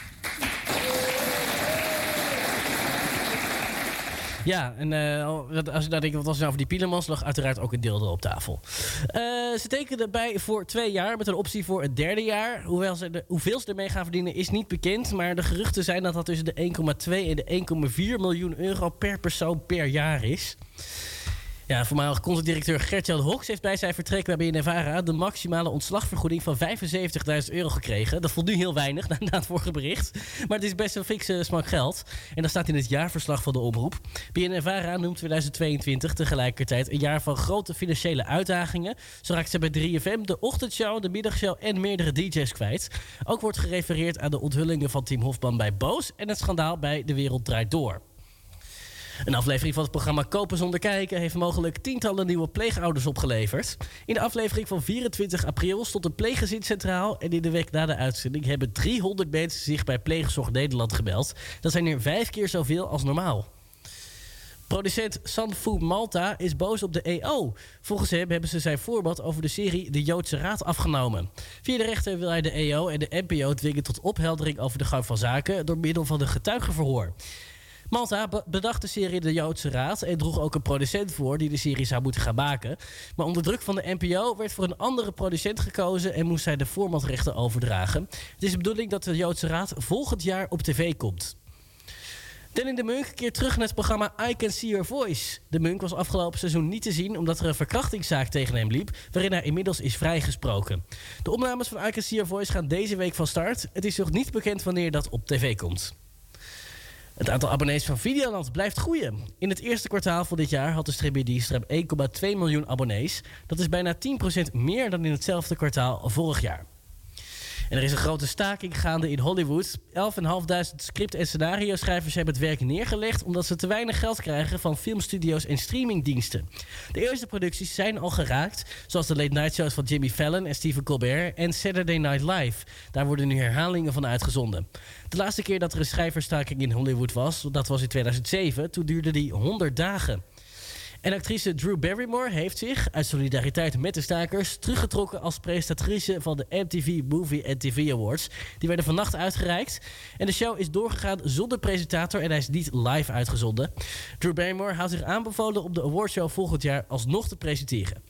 Ja, en uh, als je nou denkt, wat was er nou voor die Pielemans? lag uiteraard ook een deel op tafel. Uh, ze tekenen erbij voor twee jaar met een optie voor het derde jaar. Hoewel ze de, hoeveel ze ermee gaan verdienen is niet bekend. Maar de geruchten zijn dat dat tussen de één komma twee en de één komma vier miljoen euro per persoon per jaar is. Ja, voormalig concertdirecteur Gert-Jan Hoks heeft bij zijn vertrek bij B N N Vara de maximale ontslagvergoeding van vijfenzeventigduizend euro gekregen. Dat voelt nu heel weinig na, na het vorige bericht. Maar het is best een fikse smak geld. En dat staat in het jaarverslag van de omroep. B N N Vara noemt tweeduizend tweeëntwintig tegelijkertijd een jaar van grote financiële uitdagingen. Zo raakt ze bij drie F M de ochtendshow, de middagshow en meerdere D J's kwijt. Ook wordt gerefereerd aan de onthullingen van Tim Hofman bij Boos en het schandaal bij De Wereld Draait Door. Een aflevering van het programma Kopen zonder kijken heeft mogelijk tientallen nieuwe pleegouders opgeleverd. In de aflevering van vierentwintig april stond een pleeggezin centraal en in de week na de uitzending hebben driehonderd mensen zich bij Pleegzorg Nederland gemeld. Dat zijn er vijf keer zoveel als normaal. Producent Sanfu Malta is boos op de E O. Volgens hem hebben ze zijn voorbeeld over de serie De Joodse Raad afgenomen. Via de rechter wil hij de E O en de N P O dwingen tot opheldering over de gang van zaken door middel van een getuigenverhoor. Malta bedacht de serie De Joodse Raad en droeg ook een producent voor die de serie zou moeten gaan maken. Maar onder druk van de N P O werd voor een andere producent gekozen en moest hij de formatrechten overdragen. Het is de bedoeling dat de Joodse Raad volgend jaar op tv komt. Danny de Munk keert terug naar het programma I Can See Your Voice. De Munk was afgelopen seizoen niet te zien omdat er een verkrachtingszaak tegen hem liep, waarin hij inmiddels is vrijgesproken. De opnames van I Can See Your Voice gaan deze week van start. Het is nog niet bekend wanneer dat op tv komt. Het aantal abonnees van Videoland blijft groeien. In het eerste kwartaal van dit jaar had de streamingdienst ruim één komma twee miljoen abonnees. Dat is bijna tien procent meer dan in hetzelfde kwartaal vorig jaar. En er is een grote staking gaande in Hollywood. elf vijfduizend script- en scenario-schrijvers hebben het werk neergelegd omdat ze te weinig geld krijgen van filmstudio's en streamingdiensten. De eerste producties zijn al geraakt, zoals de late night shows van Jimmy Fallon en Stephen Colbert en Saturday Night Live. Daar worden nu herhalingen van uitgezonden. De laatste keer dat er een schrijversstaking in Hollywood was, dat was in tweeduizend zeven, toen duurde die honderd dagen. En actrice Drew Barrymore heeft zich, uit solidariteit met de stakers, teruggetrokken als presentatrice van de M T V Movie en T V Awards. Die werden vannacht uitgereikt. En de show is doorgegaan zonder presentator en hij is niet live uitgezonden. Drew Barrymore houdt zich aanbevolen om de awardshow volgend jaar alsnog te presenteren.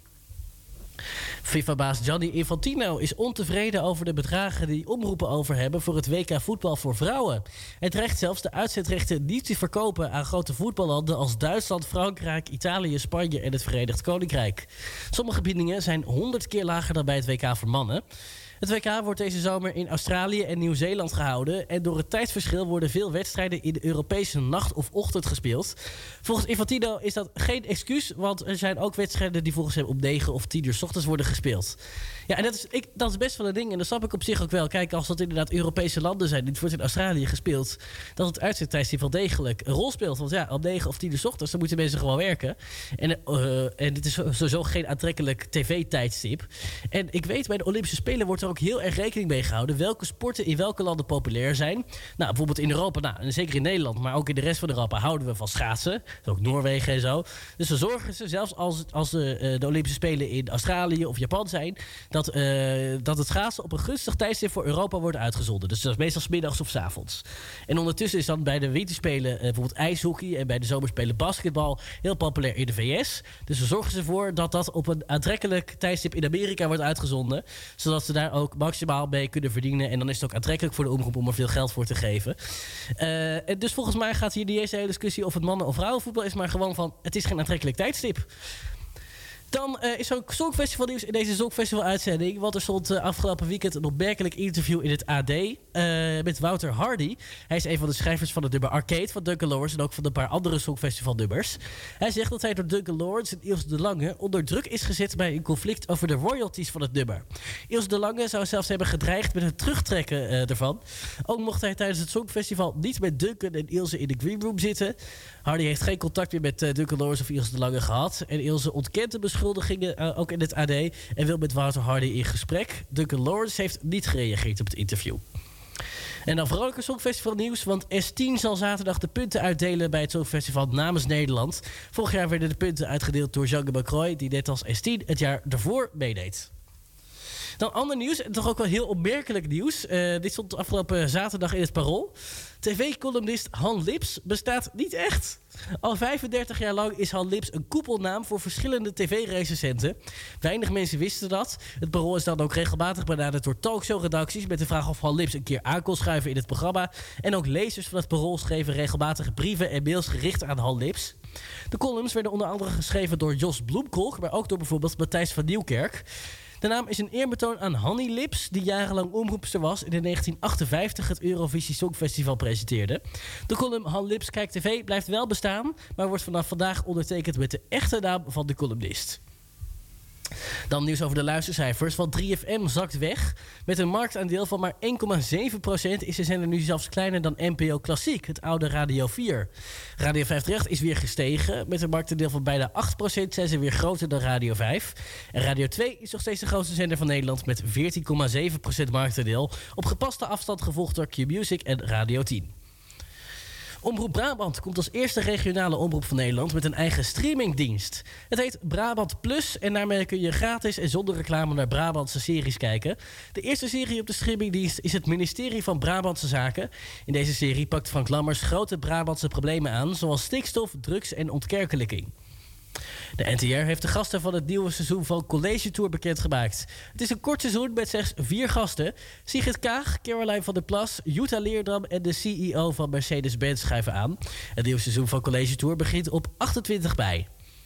FIFA-baas Gianni Infantino is ontevreden over de bedragen die omroepen over hebben voor het W K voetbal voor vrouwen. Hij dreigt zelfs de uitzendrechten niet te verkopen aan grote voetballanden als Duitsland, Frankrijk, Italië, Spanje en het Verenigd Koninkrijk. Sommige biedingen zijn honderd keer lager dan bij het W K voor mannen. Het W K wordt deze zomer in Australië en Nieuw-Zeeland gehouden. En door het tijdsverschil worden veel wedstrijden in de Europese nacht of ochtend gespeeld. Volgens Infantino is dat geen excuus, want er zijn ook wedstrijden die volgens hem om negen of tien uur 's ochtends worden gespeeld. Ja, en dat is, ik, dat is best wel een ding en dat snap ik op zich ook wel. Kijk, als dat inderdaad Europese landen zijn, dit wordt in Australië gespeeld, dat het uitzendtijdstip wel degelijk een rol speelt. Want ja, om negen of tien uur 's ochtends, dan moeten mensen gewoon werken. En, uh, en dit is sowieso geen aantrekkelijk tv-tijdstip. En ik weet, bij de Olympische Spelen wordt er ook heel erg rekening mee gehouden welke sporten in welke landen populair zijn. Nou, bijvoorbeeld in Europa, nou, en zeker in Nederland, maar ook in de rest van Europa houden we van schaatsen. Dus ook Noorwegen en zo. Dus dan zorgen ze, zelfs als, als de, de Olympische Spelen in Australië of Japan zijn, dat, uh, dat het schaatsen op een gunstig tijdstip voor Europa wordt uitgezonden. Dus dat is meestal 's middags of 's avonds. En ondertussen is dan bij de winterspelen uh, bijvoorbeeld ijshockey en bij de zomerspelen basketbal heel populair in de V S. Dus dan zorgen ze ervoor dat dat op een aantrekkelijk tijdstip in Amerika wordt uitgezonden, zodat ze daar ook maximaal mee kunnen verdienen. En dan is het ook aantrekkelijk voor de omroep om er veel geld voor te geven. Uh, en dus volgens mij gaat hier niet eens de hele discussie of het mannen- of vrouwenvoetbal is, maar gewoon van, het is geen aantrekkelijk tijdstip. Dan uh, is er ook Songfestival nieuws in deze Songfestival-uitzending. Want er stond uh, afgelopen weekend een opmerkelijk interview in het A D uh, met Wouter Hardy. Hij is een van de schrijvers van het nummer Arcade van Duncan Lawrence en ook van een paar andere Songfestival-nummers. Hij zegt dat hij door Duncan Lawrence en Ilse de Lange onder druk is gezet bij een conflict over de royalties van het nummer. Ilse de Lange zou zelfs hebben gedreigd met het terugtrekken uh, ervan. Ook mocht hij tijdens het Songfestival niet met Duncan en Ilse in de green room zitten. Hardy heeft geen contact meer met uh, Duncan Lawrence of Ilse de Lange gehad. En Ilse ontkent de beschuldigingen uh, ook in het A D en wil met Wouter Hardy in gesprek. Duncan Lawrence heeft niet gereageerd op het interview. En dan vrolijke Songfestival nieuws, want S tien zal zaterdag de punten uitdelen bij het Songfestival namens Nederland. Vorig jaar werden de punten uitgedeeld door Jean Macroy, die net als S tien het jaar ervoor meedeed. Dan ander nieuws, en toch ook wel heel opmerkelijk nieuws. Uh, dit stond afgelopen zaterdag in het Parool. T V-columnist Han Lips bestaat niet echt. Al vijfendertig jaar lang is Han Lips een koepelnaam voor verschillende tv-recensenten. Weinig mensen wisten dat. Het Parool is dan ook regelmatig benaderd door talkshow-redacties met de vraag of Han Lips een keer aan kon schuiven in het programma. En ook lezers van het Parool schreven regelmatig brieven en mails gericht aan Han Lips. De columns werden onder andere geschreven door Jos Bloemkolk, maar ook door bijvoorbeeld Matthijs van Nieuwkerk. De naam is een eerbetoon aan Hanny Lips, die jarenlang omroepster was en in negentien achtenvijftig het Eurovisie Songfestival presenteerde. De column Han Lips Kijkt T V blijft wel bestaan, maar wordt vanaf vandaag ondertekend met de echte naam van de columnist. Dan nieuws over de luistercijfers, want drie F M zakt weg. Met een marktaandeel van maar één komma zeven procent is de zender nu zelfs kleiner dan N P O Klassiek, het oude Radio vier. Radio vijfhonderdachtig is weer gestegen. Met een marktaandeel van bijna acht procent zijn ze weer groter dan Radio vijf. En Radio twee is nog steeds de grootste zender van Nederland met veertien komma zeven procent marktaandeel. Op gepaste afstand gevolgd door Q-Music en Radio tien. Omroep Brabant komt als eerste regionale omroep van Nederland met een eigen streamingdienst. Het heet Brabant Plus en daarmee kun je gratis en zonder reclame naar Brabantse series kijken. De eerste serie op de streamingdienst is het Ministerie van Brabantse Zaken. In deze serie pakt Frank Lammers grote Brabantse problemen aan, zoals stikstof, drugs en ontkerkelijking. De N T R heeft de gasten van het nieuwe seizoen van College Tour bekendgemaakt. Het is een kort seizoen met slechts vier gasten. Sigrid Kaag, Caroline van der Plas, Jutta Leerdam en de C E O van Mercedes-Benz schuiven aan. Het nieuwe seizoen van College Tour begint op achtentwintig mei.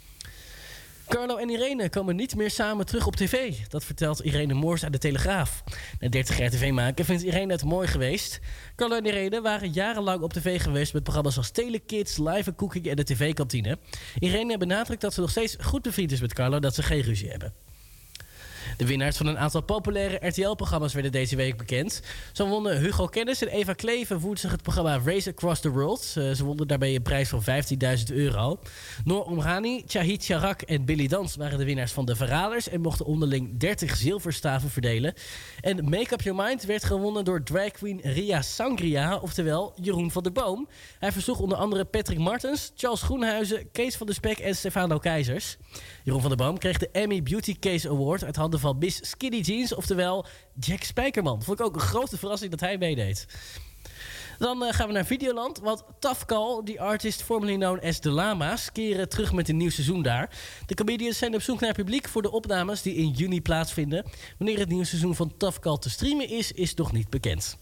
Carlo en Irene komen niet meer samen terug op tv. Dat vertelt Irene Moors aan de Telegraaf. Na dertig jaar tv maken vindt Irene het mooi geweest. Carlo en Irene waren jarenlang op tv geweest met programma's als Telekids, Live en Cooking en de tv-kantine. Irene benadrukt dat ze nog steeds goed bevriend is met Carlo, dat ze geen ruzie hebben. De winnaars van een aantal populaire R T L-programma's werden deze week bekend. Zo wonnen Hugo Kennis en Eva Kleven woensdag het programma Race Across the World. Uh, ze wonnen daarbij een prijs van vijftienduizend euro. Noor Omrani, Shahid Charak en Billy Dans waren de winnaars van De Verraders en mochten onderling dertig zilverstaven verdelen. En Make Up Your Mind werd gewonnen door drag queen Ria Sangria, oftewel Jeroen van der Boom. Hij versloeg onder andere Patrick Martens, Charles Groenhuizen, Kees van der Spek en Stefano Keizers. Jeroen van der Boom kreeg de Emmy Beauty Case Award uit handen van Miss Skinny Jeans, oftewel Jack Spijkerman. Vond ik ook een grote verrassing dat hij meedeed. Dan uh, gaan we naar Videoland, want Tough Call, die artist formerly known as The Lama's, keren terug met een nieuw seizoen daar. De comedians zijn op zoek naar publiek voor de opnames die in juni plaatsvinden. Wanneer het nieuwe seizoen van Tough Call te streamen is, is nog niet bekend.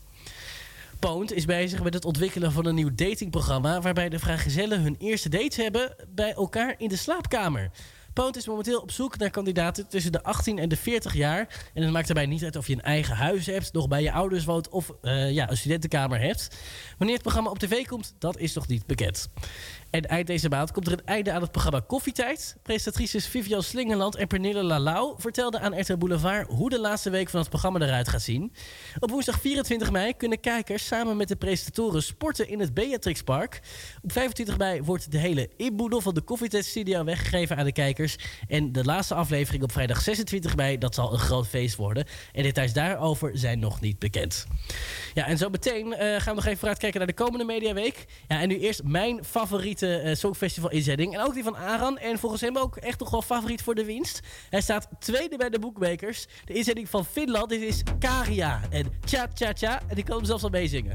Poont is bezig met het ontwikkelen van een nieuw datingprogramma waarbij de vrijgezellen hun eerste dates hebben bij elkaar in de slaapkamer. Poont is momenteel op zoek naar kandidaten tussen de achttien en de veertig jaar. En het maakt daarbij niet uit of je een eigen huis hebt, nog bij je ouders woont of uh, ja, een studentenkamer hebt. Wanneer het programma op tv komt, dat is nog niet bekend. En eind deze maand komt er een einde aan het programma Koffietijd. Presentatrices Vivian Slingerland en Pernille Lalau vertelden aan R T L Boulevard hoe de laatste week van het programma eruit gaat zien. Op woensdag vierentwintig mei kunnen kijkers samen met de presentatoren sporten in het Beatrixpark. Op vijfentwintig mei wordt de hele inboedel van de Koffietijd-studio weggegeven aan de kijkers. En de laatste aflevering op vrijdag zesentwintig mei, dat zal een groot feest worden. En details daarover zijn nog niet bekend. Ja, en zo meteen uh, gaan we nog even vooruitkijken naar de komende Mediaweek. Ja, en nu eerst mijn favoriete Uh, Songfestival-inzending. En ook die van Aran. En volgens hem ook echt nog wel favoriet voor de winst. Hij staat tweede bij de bookmakers. De inzending van Finland. Dit is Karia. En Tja Tja Tja. En die kan hem zelfs al meezingen.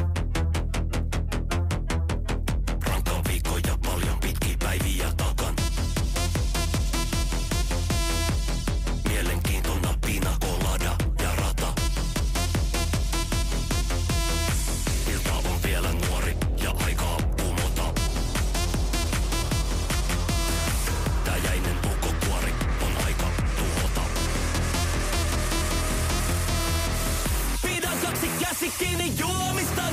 Ranka viikkoja, paljon pitkiä päiviä takan. Mielenkiintona pina colada ja rata. Ilta on vielä nuori ja aikaa kumota. Jäinen ukkokuori on aika tuhota. Pidän kaksi käsi kiinni juomista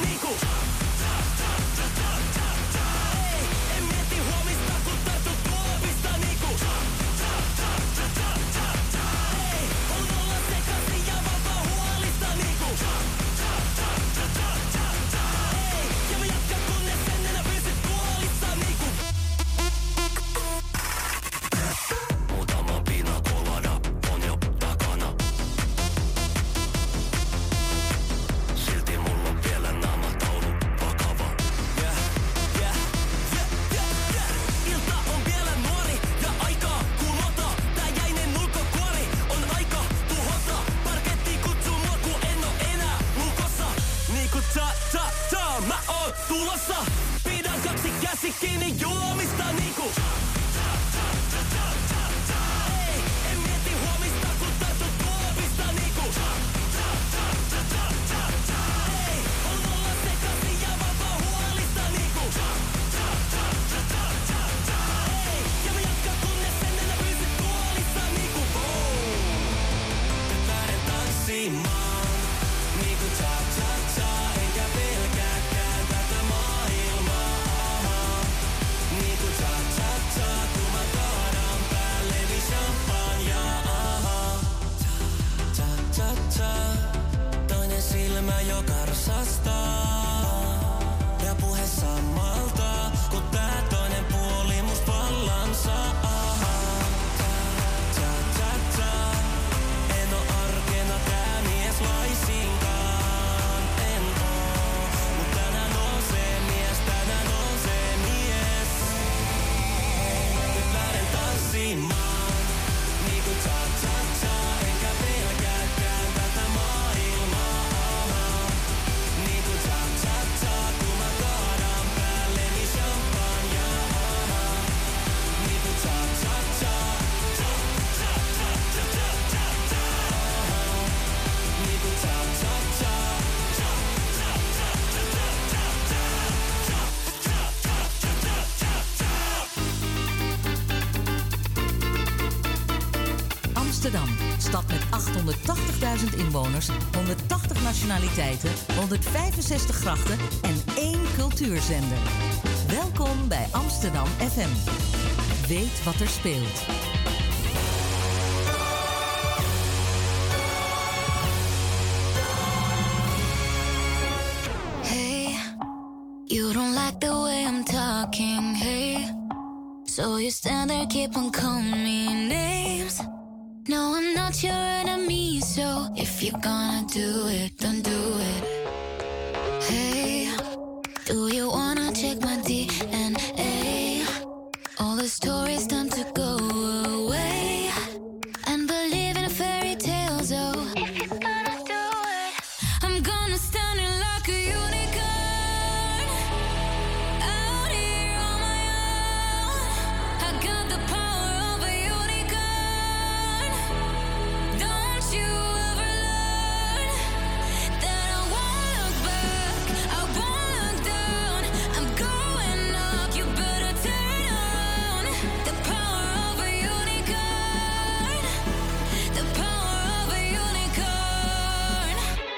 Amsterdam. Stad met achthonderdtachtigduizend inwoners, honderdtachtig nationaliteiten, honderdvijfenzestig grachten en één cultuurzender. Welkom bij Amsterdam F M. Weet wat er speelt. Hey, you don't like the way I'm talking, hey. So you stand there, keep on calling me names. No, I'm not your enemy, so if you're gonna do it, then do it. Hey, do you wanna check my D N A? All the stories time to go away and believe in a fairy tale, so if you're gonna do it, I'm gonna stand in like a unicorn out here on my own. I got the power of a unicorn. Don't you ever learn that I won't look back, I won't look down. I'm going up, you better turn around. The power of a unicorn, the power of a unicorn.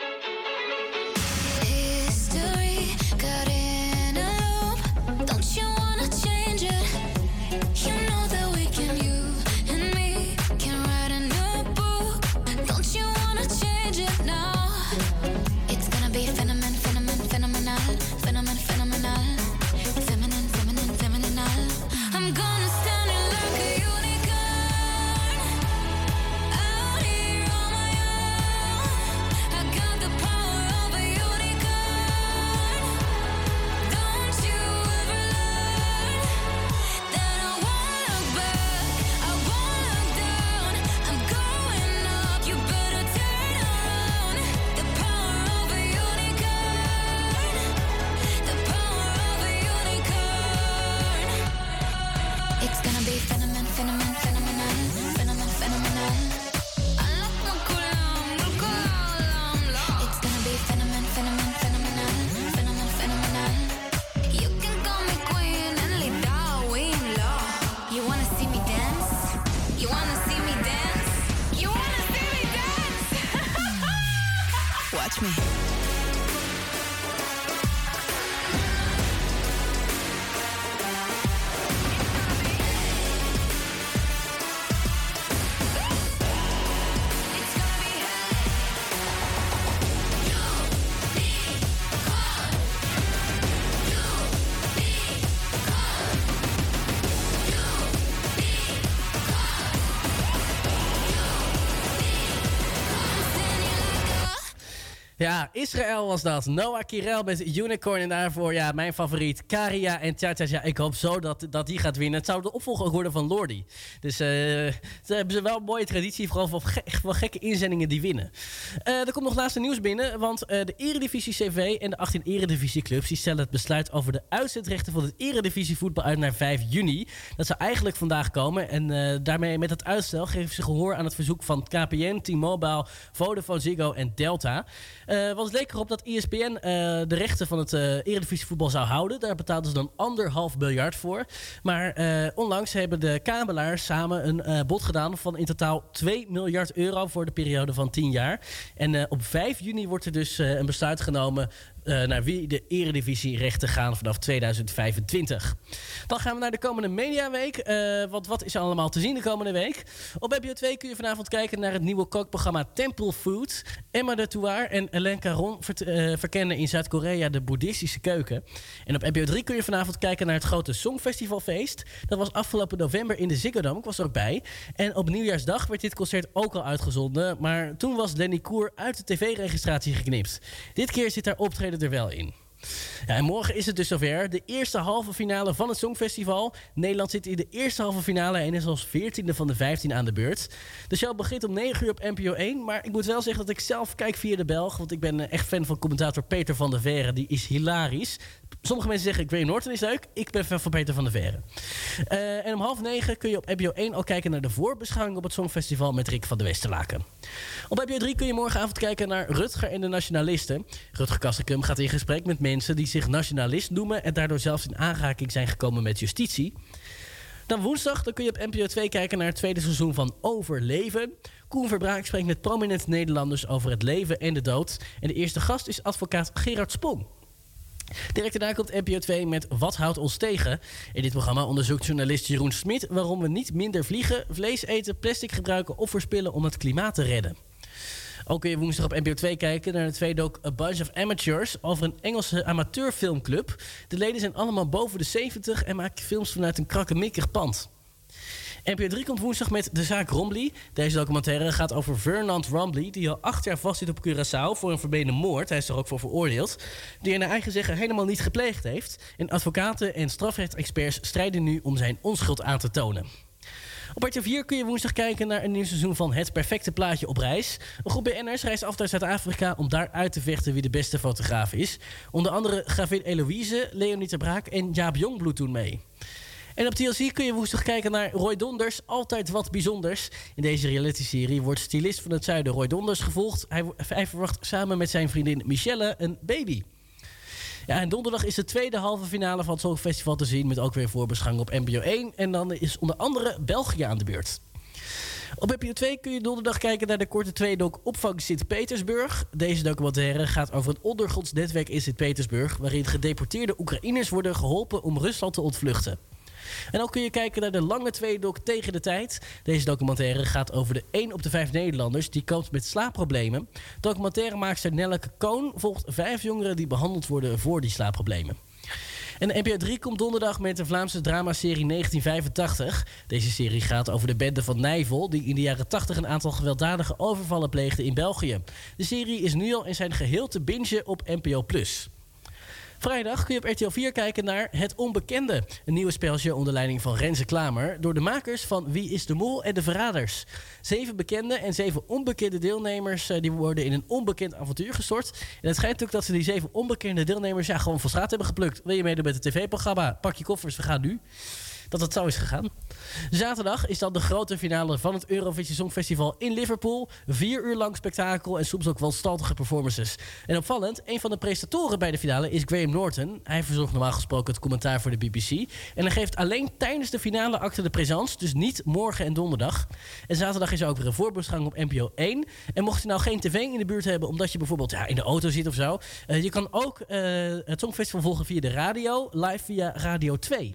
History got in a loop. Don't you wanna change it? You know that we can, you and me can write a new book. Don't you wanna change it now? It's gonna be phenomen, phenomen, phenomenal, phenomen, phenomenal, feminine, feminine, phenomenal. I'm gonna stand in like a unicorn out here on my own. I got the power of a unicorn. Don't you ever learn that I won't look back, I won't look down. I'm going up, you better turn around. The power of a unicorn, the power of a unicorn. It's gonna be phenomen, phenomen, phenomenal, phenomen, phenomenal. It's gonna be phenomen, phenomen, phenomenal, phenomen, phenomenal. You can call me queen and lead Darwin law. You wanna see me dance? You wanna see me dance? You wanna see me dance? Watch me. Ja, Israël was dat. Noah Kirel met Unicorn en daarvoor ja, mijn favoriet Karia en Tja Tja Tja. Ik hoop zo dat, dat die gaat winnen. Het zou de opvolger ook worden van Lordi. Dus uh, ze hebben ze wel een mooie traditie, vooral van, ge van gekke inzendingen die winnen. Uh, er komt nog laatste nieuws binnen, want uh, de Eredivisie C V en de achttien Eredivisieclubs die stellen het besluit over de uitzetrechten van het Eredivisie voetbal uit naar vijf juni. Dat zou eigenlijk vandaag komen en uh, daarmee met het uitstel geven ze gehoor aan het verzoek van K P N, T-Mobile, Vodafone Ziggo en Delta. Uh, want het leek erop dat E S P N uh, de rechten van het uh, Eredivisievoetbal zou houden. Daar betaalden ze dan anderhalf miljard voor. Maar uh, onlangs hebben de kabelaars samen een uh, bod gedaan van in totaal twee miljard euro voor de periode van tien jaar. En uh, op vijf juni wordt er dus uh, een besluit genomen Uh, naar wie de Eredivisie-rechten gaan vanaf tweeduizend vijfentwintig. Dan gaan we naar de komende Mediaweek. Uh, want wat is er allemaal te zien de komende week? Op N P O twee kun je vanavond kijken naar het nieuwe kookprogramma Temple Food. Emma de Touar en Hélène Caron ver- uh, verkennen in Zuid-Korea de boeddhistische keuken. En op N P O drie kun je vanavond kijken naar het grote Songfestivalfeest. Dat was afgelopen november in de Ziggo Dome. Ik was er ook bij. En op Nieuwjaarsdag werd dit concert ook al uitgezonden. Maar toen was Lenny Koer uit de tv-registratie geknipt. Dit keer zit haar optreden er wel in. Ja, en morgen is het dus zover. De eerste halve finale van het Songfestival. Nederland zit in de eerste halve finale en is als veertiende van de vijftien aan de beurt. De show begint om negen uur op N P O één. Maar ik moet wel zeggen dat ik zelf kijk via de Belg. Want ik ben echt fan van commentator Peter van der Veere. Die is hilarisch. Sommige mensen zeggen Graham Norton is leuk. Ik ben fan van Peter van der Veere. Uh, en om half negen kun je op N P O één al kijken naar de voorbeschouwing op het Songfestival met Rick van der Westerlaken. Op N P O drie kun je morgenavond kijken naar Rutger en de Nationalisten. Rutger Kastrikum gaat in gesprek met mensen die zich nationalist noemen en daardoor zelfs in aanraking zijn gekomen met justitie. Dan woensdag dan kun je op N P O twee kijken naar het tweede seizoen van Overleven. Koen Verbraak spreekt met prominente Nederlanders over het leven en de dood. En de eerste gast is advocaat Gerard Spong. Direct daarna komt N P O twee met Wat houdt ons tegen? In dit programma onderzoekt journalist Jeroen Smit waarom we niet minder vliegen, vlees eten, plastic gebruiken of verspillen om het klimaat te redden. Ook kun je woensdag op N P O twee kijken naar de tweede doc A Bunch of Amateurs over een Engelse amateurfilmclub. De leden zijn allemaal boven de zeventig en maken films vanuit een krakkemikkig pand. N P O drie komt woensdag met De Zaak Rombly. Deze documentaire gaat over Fernand Rombly, die al acht jaar vastzit op Curaçao voor een vermeende moord. Hij is er ook voor veroordeeld. Die hij naar eigen zeggen helemaal niet gepleegd heeft. En advocaten en strafrechtsexperts strijden nu om zijn onschuld aan te tonen. Op R T L vier kun je woensdag kijken naar een nieuw seizoen van Het Perfecte Plaatje op reis. Een groep B N'ers reist af naar Zuid-Afrika om daar uit te vechten wie de beste fotograaf is. Onder andere Gravin Eloïse, Leonie ter Braak en Jaap Jongbloed doen mee. En op T L C kun je woensdag kijken naar Roy Donders, Altijd Wat Bijzonders. In deze reality-serie wordt stylist van het zuiden Roy Donders gevolgd. Hij, hij verwacht samen met zijn vriendin Michelle een baby. Ja, en donderdag is de tweede halve finale van het Songfestival te zien, met ook weer voorbeschouwing op N P O één. En dan is onder andere België aan de beurt. Op N P O twee kun je donderdag kijken naar de korte tweedoc Opvang Sint-Petersburg. Deze documentaire gaat over een ondergronds netwerk in Sint-Petersburg, waarin gedeporteerde Oekraïners worden geholpen om Rusland te ontvluchten. En ook kun je kijken naar de lange tweedoc Tegen de Tijd. Deze documentaire gaat over de één op de vijf Nederlanders die kampt met slaapproblemen. Documentairemaakster Nelleke Koon volgt vijf jongeren die behandeld worden voor die slaapproblemen. En de N P O drie komt donderdag met de Vlaamse dramaserie negentien vijfentachtig. Deze serie gaat over de bende van Nijvel, die in de jaren tachtig een aantal gewelddadige overvallen pleegde in België. De serie is nu al in zijn geheel te bingen op N P O plus. Vrijdag kun je op R T L vier kijken naar Het Onbekende. Een nieuwe spelshow onder leiding van Renze Klamer door de makers van Wie is de Mol en de Verraders. Zeven bekende en zeven onbekende deelnemers die worden in een onbekend avontuur gestort. En het schijnt ook dat ze die zeven onbekende deelnemers ja, gewoon van straat hebben geplukt. Wil je meedoen met het tv-programma? Pak je koffers, we gaan nu. Dat het zo is gegaan. Zaterdag is dan de grote finale van het Eurovisie Songfestival in Liverpool. Vier uur lang spektakel en soms ook wel staltige performances. En opvallend, een van de presentatoren bij de finale is Graham Norton. Hij verzorgt normaal gesproken het commentaar voor de B B C. En hij geeft alleen tijdens de finale acte de présence, dus niet morgen en donderdag. En zaterdag is er ook weer een voorbeschouwing op N P O één. En mocht je nou geen tv in de buurt hebben, omdat je bijvoorbeeld ja, in de auto zit of zo. Uh, je kan ook uh, het Songfestival volgen via de radio, live via Radio twee.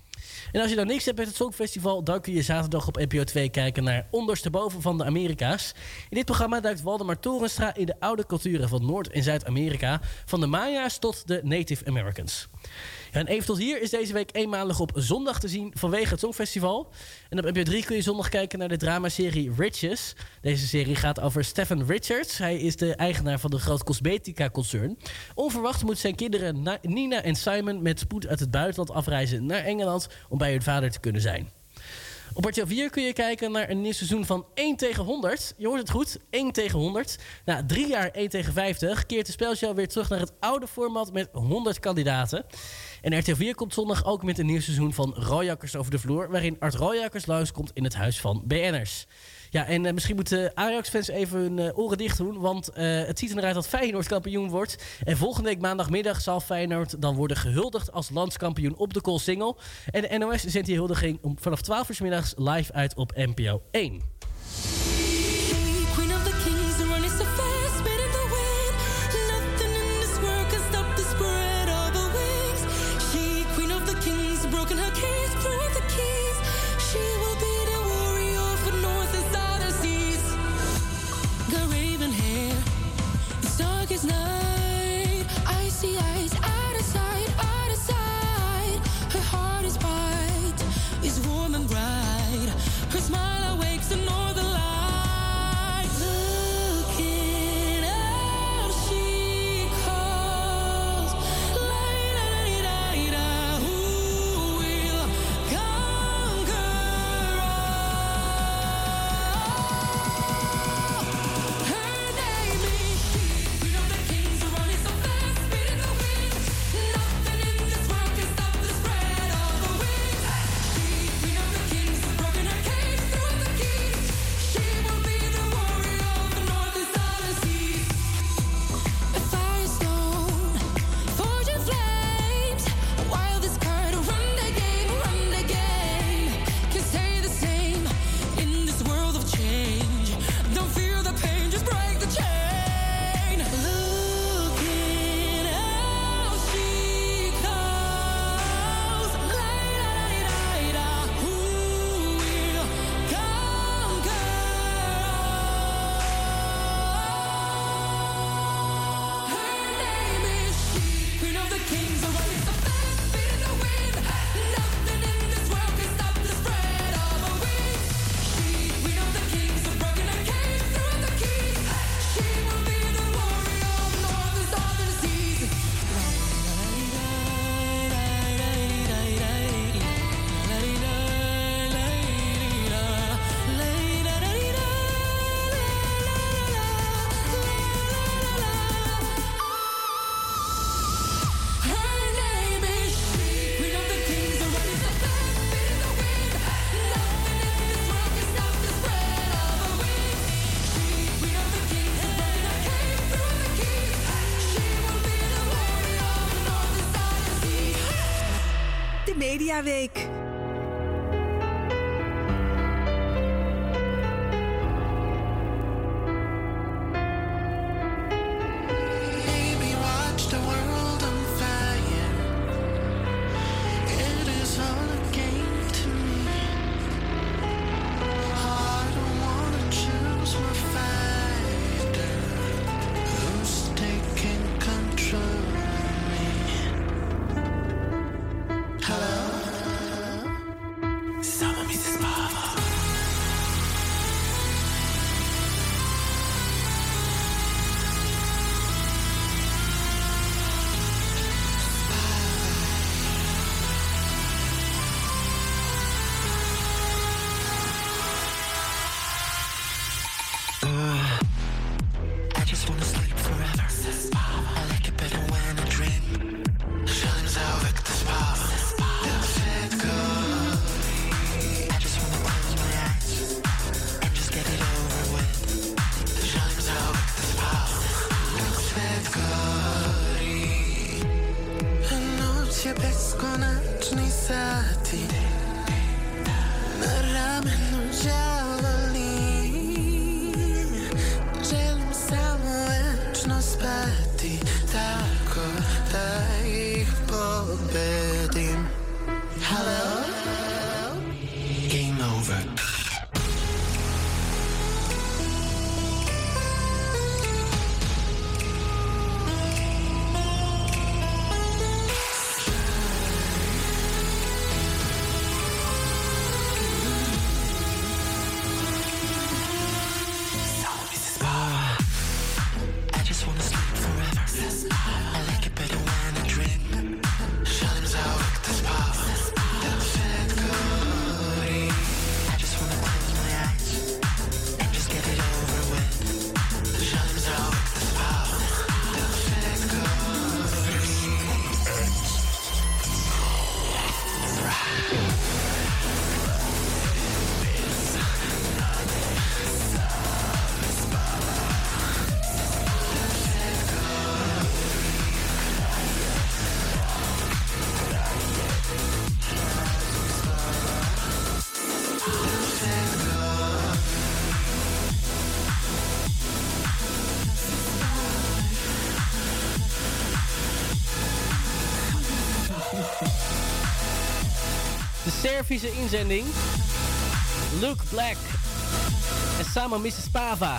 En als je dan niks hebt met het Songfestival, dan kun je zaterdag op N P O twee kijken naar Ondersteboven van de Amerika's. In dit programma duikt Waldemar Torenstra in de oude culturen van Noord- en Zuid-Amerika, van de Maya's tot de Native Americans. Ja, en even tot hier is deze week eenmalig op zondag te zien vanwege het Songfestival. En op N P O drie kun je zondag kijken naar de dramaserie Riches. Deze serie gaat over Stephen Richards. Hij is de eigenaar van de groot cosmetica-concern. Onverwacht moeten zijn kinderen Na- Nina en Simon met spoed uit het buitenland afreizen naar Engeland om bij hun vader te kunnen zijn. Op R T L vier kun je kijken naar een nieuw seizoen van één tegen honderd. Je hoort het goed, één tegen honderd. Na drie jaar één tegen vijftig keert de spelshow weer terug naar het oude format met honderd kandidaten. En R T L vier komt zondag ook met een nieuw seizoen van Rooijakkers over de vloer, waarin Art Rooijakkers langskomt in het huis van B N'ers. Ja, en uh, misschien moeten Ajax-fans even hun uh, oren dicht doen, want uh, het ziet er eruit dat Feyenoord kampioen wordt. En volgende week maandagmiddag zal Feyenoord dan worden gehuldigd als landskampioen op de Koolsingel. En de N O S zendt die huldiging om vanaf twaalf uur 's middags live uit op N P O één. Mediaweek. Servische inzending. Luke Black en Sama missus Pava.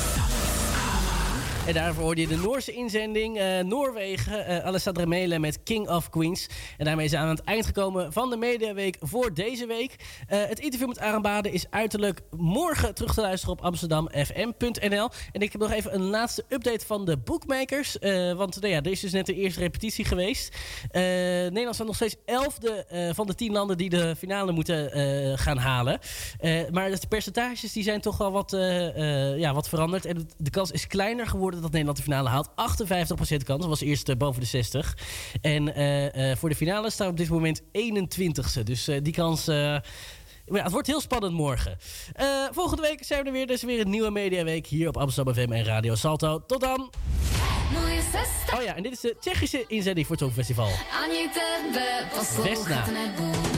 En daarvoor hoorde je de Noorse inzending. Uh, Noorwegen, uh, Alessandra Mele met King of Queens. En daarmee zijn we aan het eind gekomen van de Mediaweek voor deze week. Uh, het interview met Aram Bade is uiterlijk morgen terug te luisteren op amsterdam f m punt n l. En ik heb nog even een laatste update van de bookmakers. Uh, want nou ja, er is dus net de eerste repetitie geweest. Uh, Nederland staat nog steeds elfde uh, van de tien landen die de finale moeten uh, gaan halen. Uh, maar de percentages die zijn toch wel wat, uh, uh, ja, wat veranderd. En de kans is kleiner geworden dat Nederland de finale haalt. achtenvijftig procent kans. Dat was eerst uh, boven de zestig. En uh, uh, voor de finale staan we op dit moment eenentwintigste. Dus uh, die kans... Uh, ja, het wordt heel spannend morgen. Uh, volgende week zijn we er weer. Dus weer een nieuwe Mediaweek hier op Amsterdam F M en Radio Salto. Tot dan! Oh ja, en dit is de Tsjechische inzending voor het Songfestival. Vesna.